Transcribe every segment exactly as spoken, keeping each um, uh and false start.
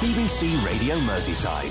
B B C Radio Merseyside.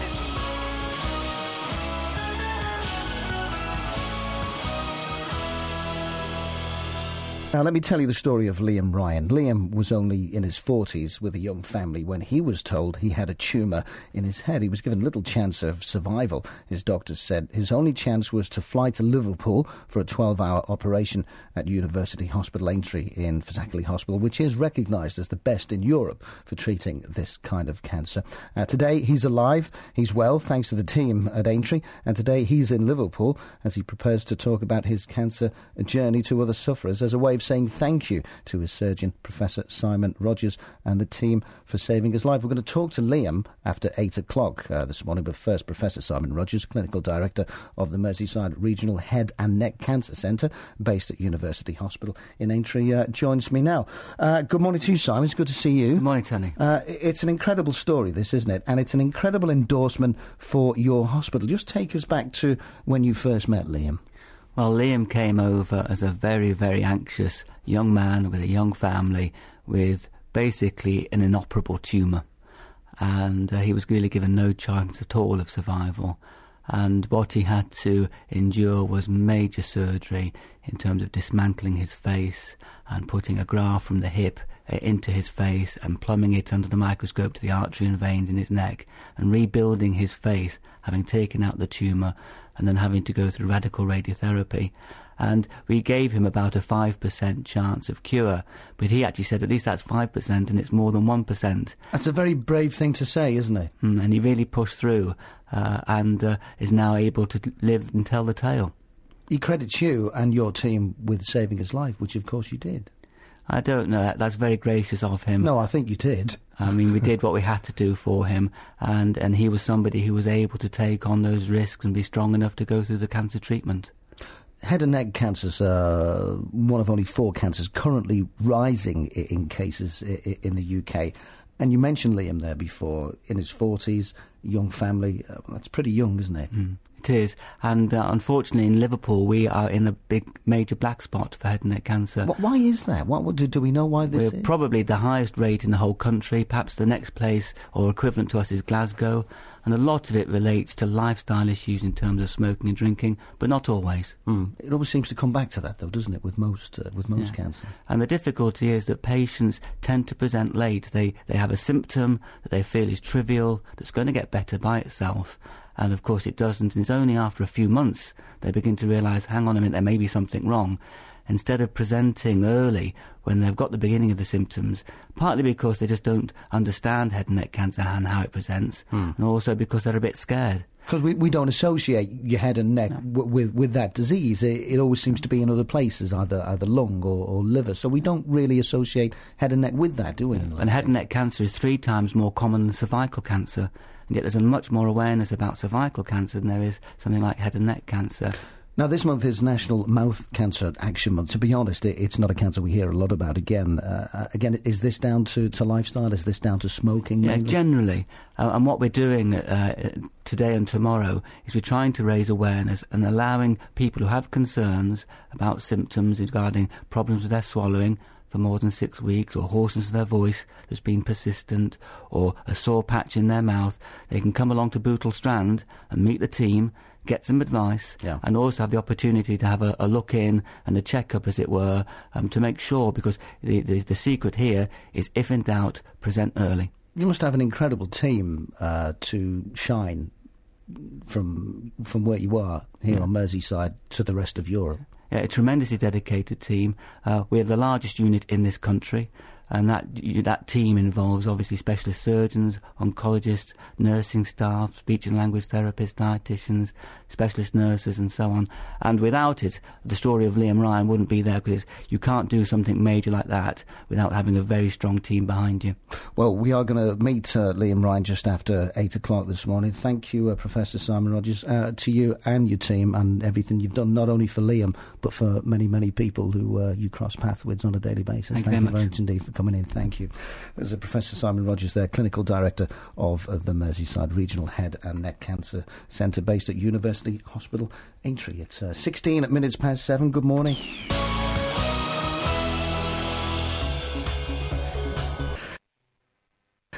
Now, let me tell you the story of Liam Ryan. Liam was only in his forties with a young family when he was told he had a tumour in his head. He was given little chance of survival. His doctors said his only chance was to fly to Liverpool for a twelve-hour operation at University Hospital Aintree in Fazakerley Hospital, which is recognised as the best in Europe for treating this kind of cancer. Uh, today, he's alive, he's well, thanks to the team at Aintree, and today he's in Liverpool as he prepares to talk about his cancer journey to other sufferers as a way of saying thank you to his surgeon, Professor Simon Rogers, and the team for saving his life. We're going to talk to Liam after eight o'clock uh, this morning, but first, Professor Simon Rogers, Clinical Director of the Merseyside Regional Head and Neck Cancer Centre, based at University Hospital in Aintree, uh, joins me now. Uh, good morning to you, Simon. It's good to see you. Good morning, Tony. Uh, it's an incredible story, this, isn't it? And it's an incredible endorsement for your hospital. Just take us back to when you first met Liam. Well, Liam came over as a very, very anxious young man with a young family with basically an inoperable tumour. And uh, he was really given no chance at all of survival. And what he had to endure was major surgery in terms of dismantling his face and putting a graft from the hip uh, into his face and plumbing it under the microscope to the artery and veins in his neck and rebuilding his face, having taken out the tumour and then having to go through radical radiotherapy. And we gave him about a five percent chance of cure, but he actually said at least that's five percent and it's more than one percent. That's a very brave thing to say, isn't it? Mm, and he really pushed through uh, and uh, is now able to live and tell the tale. He credits you and your team with saving his life, which of course you did. I don't know, that's very gracious of him. No, I think you did. I mean, we did what we had to do for him, and, and he was somebody who was able to take on those risks and be strong enough to go through the cancer treatment. Head and neck cancers are one of only four cancers currently rising in cases in the U K. And you mentioned Liam there before, in his forties, young family. That's pretty young, isn't it? Mm. It is, and uh, unfortunately in Liverpool we are in a big major black spot for head and neck cancer. What, why is that? What, what do, do we know why this We're is? probably the highest rate in the whole country. Perhaps the next place or equivalent to us is Glasgow, and a lot of it relates to lifestyle issues in terms of smoking and drinking, but not always. Mm. It always seems to come back to that, though, doesn't it, with most uh, with most yeah. cancers? And the difficulty is that patients tend to present late. They they have a symptom that they feel is trivial, that's going to get better by itself. And of course it doesn't, and it's only after a few months they begin to realise, hang on a minute, there may be something wrong. Instead of presenting early when they've got the beginning of the symptoms, partly because they just don't understand head and neck cancer and how it presents, mm. and also because they're a bit scared. Because we, we don't associate your head and neck no. w- with with that disease. It, it always seems to be in other places, either either lung or, or liver. So we don't really associate head and neck with that, do we? Yeah. And head and neck cancer is three times more common than cervical cancer. And yet there's a much more awareness about cervical cancer than there is something like head and neck cancer. Now, this month is National Mouth Cancer Action Month. To be honest, it, it's not a cancer we hear a lot about. Again, uh, again, is this down to, to lifestyle? Is this down to smoking? Yeah, mainly? generally. Uh, and what we're doing uh, today and tomorrow is we're trying to raise awareness and allowing people who have concerns about symptoms regarding problems with their swallowing for more than six weeks, or hoarseness of their voice that's been persistent, or a sore patch in their mouth, they can come along to Bootle Strand and meet the team, get some advice, yeah. and also have the opportunity to have a, a look in and a check-up, as it were, um, to make sure, because the, the, the secret here is, if in doubt, present early. You must have an incredible team uh, to shine from from where you are here yeah. on Merseyside to the rest of Europe. Yeah, a tremendously dedicated team. Uh, we're the largest unit in this country, and that that team involves obviously specialist surgeons, oncologists, nursing staff, speech and language therapists, dietitians, specialist nurses, and so on. And without it, the story of Liam Ryan wouldn't be there, because you can't do something major like that without having a very strong team behind you. Well, we are going to meet uh, Liam Ryan just after eight o'clock this morning. Thank you, uh, Professor Simon Rogers, uh, to you and your team and everything you've done, not only for Liam, but for many, many people who uh, you cross paths with on a daily basis. Thank, Thank you you very very much. much indeed for coming in. Thank you. There's a Professor Simon Rogers there, Clinical Director of uh, the Merseyside Regional Head and Neck Cancer Centre, based at University Hospital Aintree. It's uh, sixteen minutes past seven. Good morning.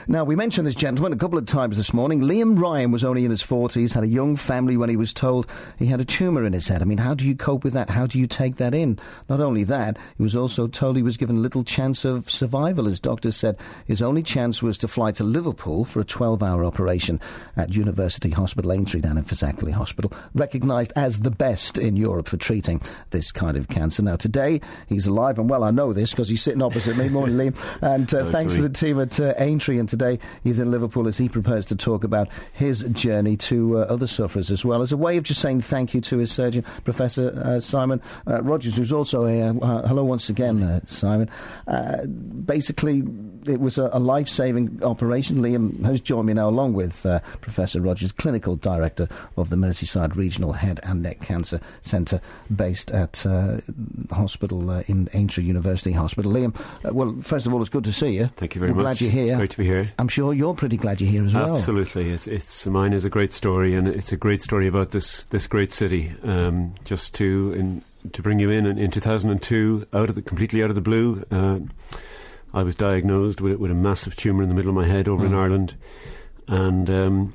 Now, we mentioned this gentleman a couple of times this morning. Liam Ryan was only in his forties, had a young family when he was told he had a tumour in his head. I mean, how do you cope with that? How do you take that in? Not only that, he was also told he was given little chance of survival. As doctors said, his only chance was to fly to Liverpool for a twelve-hour operation at University Hospital Aintree down in Fazakerley Hospital, recognised as the best in Europe for treating this kind of cancer. Now, today, he's alive and well. I know this because he's sitting opposite me. Morning, Liam. And uh, thanks to the team at uh, Aintree. And today, he's in Liverpool as he prepares to talk about his journey to uh, other sufferers as well, as a way of just saying thank you to his surgeon, Professor uh, Simon uh, Rogers, who's also a... Uh, hello once again, uh, Simon. Uh, basically, it was a, a life-saving operation. Liam has joined me now, along with uh, Professor Rogers, Clinical Director of the Merseyside Regional Head and Neck Cancer Centre, based at uh, the hospital uh, in Aintree University Hospital. Liam, uh, well, first of all, it's good to see you. Thank you very I'm much. Glad you're here. It's great to be here. I'm sure you're pretty glad you're here as well. Absolutely. It's, it's mine is a great story, and it's a great story about this this great city. Um, just to in, to bring you in, in in two thousand two, out of the completely out of the blue, uh, I was diagnosed with with a massive tumour in the middle of my head over mm. in Ireland, and um,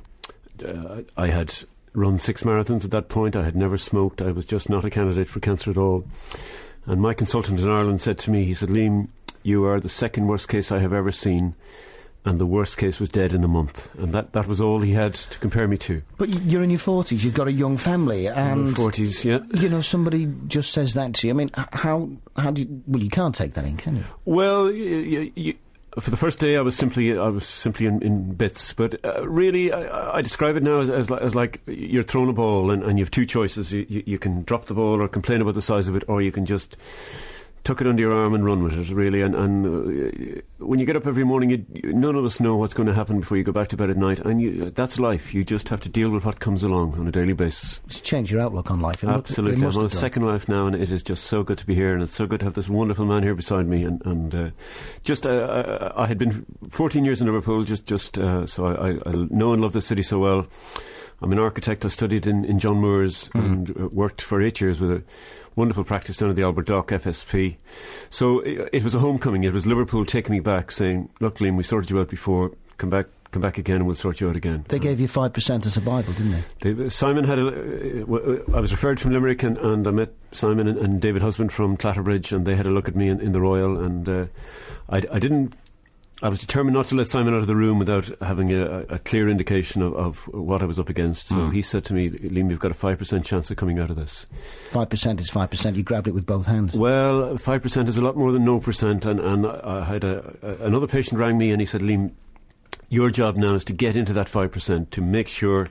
uh, I had run six marathons at that point. I had never smoked. I was just not a candidate for cancer at all. And my consultant in Ireland said to me, he said, "Liam, you are the second worst case I have ever seen, and the worst case was dead in a month." And that, that was all he had to compare me to. But you're in your forties, you've got a young family, and... forties, yeah. You know, somebody just says that to you. I mean, how how do you... Well, you can't take that in, can you? Well, you, you, for the first day I was simply I was simply in, in bits. But uh, really, I, I describe it now as, as, as like you're throwing a ball, and, and you have two choices. You, you, you can drop the ball or complain about the size of it, or you can just... tuck it under your arm and run with it, really. And, and uh, when you get up every morning, you, you, none of us know what's going to happen before you go back to bed at night. And you, that's life. You just have to deal with what comes along on a daily basis. It's changed your outlook on life. Absolutely. I'm on a second life now, and it is just so good to be here. And it's so good to have this wonderful man here beside me. And, and uh, just, uh, I, I had been fourteen years in Liverpool, just, just uh, so I, I, I know and love the city so well. I'm an architect. I studied in, in John Moores mm. and uh, worked for eight years with a wonderful practice down at the Albert Dock, F S P. So it, it was a homecoming. It was Liverpool taking me back, saying, "Look, Liam, we sorted you out before. Come back, come back again, and we'll sort you out again." They gave you five percent of survival, didn't they? they Simon had a... Uh, I was referred from Limerick, and, and I met Simon and, and David Husband from Clatterbridge, and they had a look at me in, in the Royal, and uh, I, I didn't... I was determined not to let Simon out of the room without having a, a clear indication of, of what I was up against. So mm. he said to me, "Liam, you've got a five percent chance of coming out of this." five percent is five percent. You grabbed it with both hands. Well, five percent is a lot more than no percent. And, and I had a, a, another patient rang me and he said, "Liam, your job now is to get into that five percent, to make sure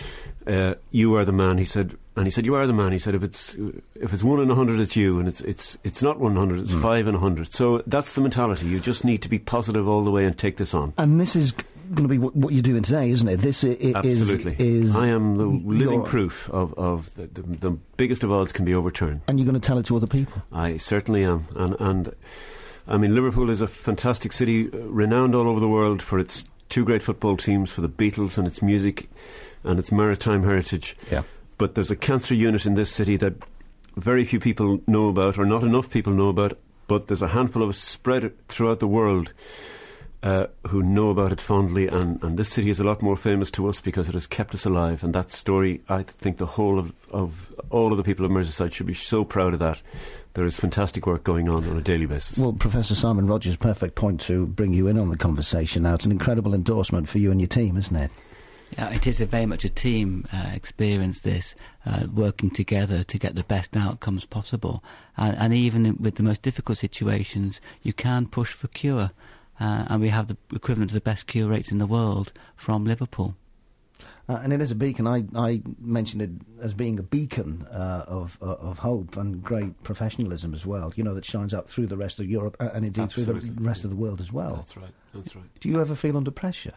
uh, you are the man." He said, and he said, "You are the man." He said, if it's if it's one in a hundred, it's you, and it's it's it's not one in a hundred, it's mm. five in a hundred. So that's the mentality. You just need to be positive all the way and take this on. And this is going to be what, what you're doing today, isn't it? This I- Absolutely. is, is... I am the living proof of, of the, the, the biggest of odds can be overturned. And you're going to tell it to other people? I certainly am. And, and I mean, Liverpool is a fantastic city, renowned all over the world for its two great football teams, for the Beatles and its music and its maritime heritage. Yeah. But there's a cancer unit in this city that very few people know about, or not enough people know about, but there's a handful of us spread throughout the world uh, who know about it fondly, and, and this city is a lot more famous to us because it has kept us alive. And that story, I think the whole of, of all of the people of Merseyside should be so proud of that. There is fantastic work going on on a daily basis. Well, Professor Simon Rogers, perfect point to bring you in on the conversation now. It's an incredible endorsement for you and your team, isn't it? Yeah, it is a very much a team uh, experience, this, uh, working together to get the best outcomes possible. Uh, and even with the most difficult situations, you can push for cure. Uh, and we have the equivalent of the best cure rates in the world from Liverpool. Uh, and it is a beacon. I, I mentioned it as being a beacon uh, of uh, of hope and great professionalism as well, you know, that shines out through the rest of Europe uh, and indeed Absolutely. through the rest of the world as well. That's right, that's right. Do you ever feel under pressure?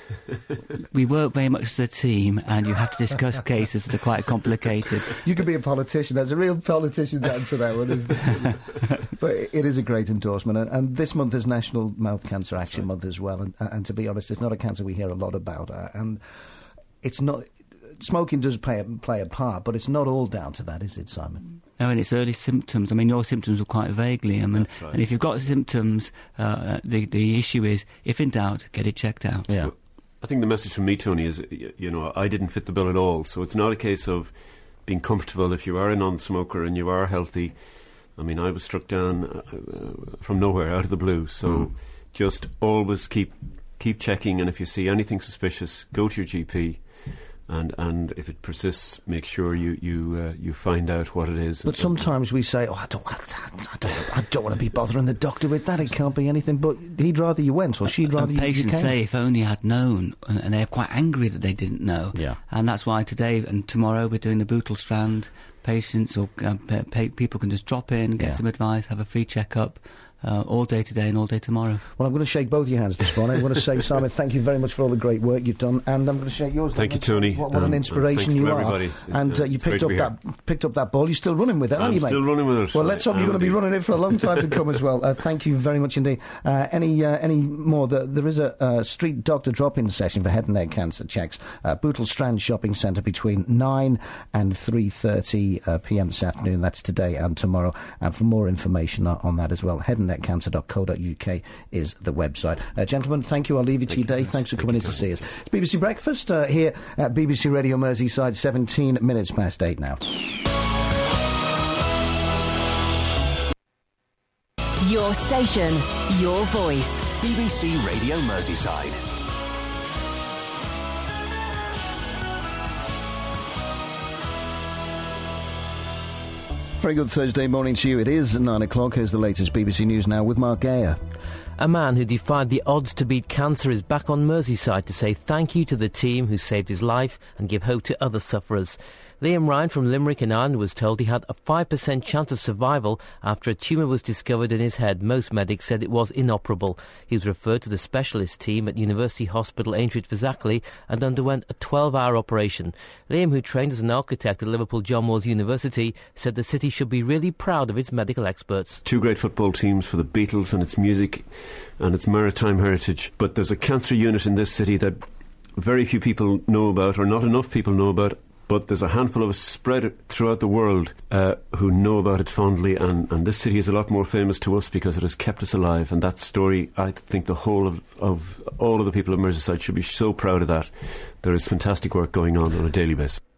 We work very much as a team, and you have to discuss cases that are quite complicated. You could be a politician. There's a real politician's answer that one, isn't it? But it is a great endorsement. And, and this month is National Mouth Cancer Action right. Month as well. And, and to be honest, it's not a cancer we hear a lot about. Uh, and it's not... Smoking does play a, play a part, but it's not all down to that, is it, Simon? No, and it's early symptoms. I mean, your symptoms were quite vague, Liam. And, That's right. and if you've got symptoms, uh, the, the issue is, if in doubt, get it checked out. Yeah. I think the message from me, Tony, is, you know, I didn't fit the bill at all. So it's not a case of being comfortable if you are a non-smoker and you are healthy. I mean, I was struck down uh, from nowhere, out of the blue. So mm. just always keep keep checking, and if you see anything suspicious, go to your G P. And and if it persists, make sure you you uh, you find out what it is. But sometimes we say, "Oh, I don't, I don't, I don't want to be bothering the doctor with that. It can't be anything." But he'd rather you went, or she'd rather and you. Patients you came. say, "If only I'd known," and, and they're quite angry that they didn't know. Yeah. And that's why today and tomorrow we're doing the Bootle Strand. Patients or uh, pa- people can just drop in, get Yeah. some advice, have a free checkup. Uh, all day today and all day tomorrow. Well, I'm going to shake both your hands this morning. I'm going to say, Simon, thank you very much for all the great work you've done, and I'm going to shake yours. Thank you, Tony. What, what um, an inspiration and you to are! everybody. And uh, you It's picked up great to be that picked up that ball. You're still running with it, aren't I'm you, mate? still running with it. Well, let's hope I you're going to be indeed. running it for a long time to come as well. Uh, thank you very much indeed. Uh, any uh, any more? The, there is a uh, street doctor drop-in session for head and neck cancer checks. Uh, Bootle Strand Shopping Centre between nine and three thirty uh, p m this afternoon. That's today and tomorrow. And for more information on, on that as well, head and neck cancer dot co dot u k is the website. Uh, gentlemen, thank you. I'll leave you to your day. Thanks for coming in to see us. It's B B C Breakfast uh, here at B B C Radio Merseyside, seventeen minutes past eight now. Your station, your voice. B B C Radio Merseyside. Very good Thursday morning to you. It is nine o'clock. Here's the latest B B C News now with Mark Gayer. A man who defied the odds to beat cancer is back on Merseyside to say thank you to the team who saved his life and give hope to other sufferers. Liam Ryan from Limerick in Ireland was told he had a five percent chance of survival after a tumour was discovered in his head. Most medics said it was inoperable. He was referred to the specialist team at University Hospital Aintree Fazakerley and underwent a twelve-hour operation. Liam, who trained as an architect at Liverpool John Moores University, said the city should be really proud of its medical experts. Two great football teams for the Beatles and its music and its maritime heritage. But there's a cancer unit in this city that very few people know about, or not enough people know about. But there's a handful of us spread throughout the world uh, who know about it fondly, and, and this city is a lot more famous to us because it has kept us alive. And that story, I think the whole of, of all of the people of Merseyside should be so proud of that. There is fantastic work going on on a daily basis.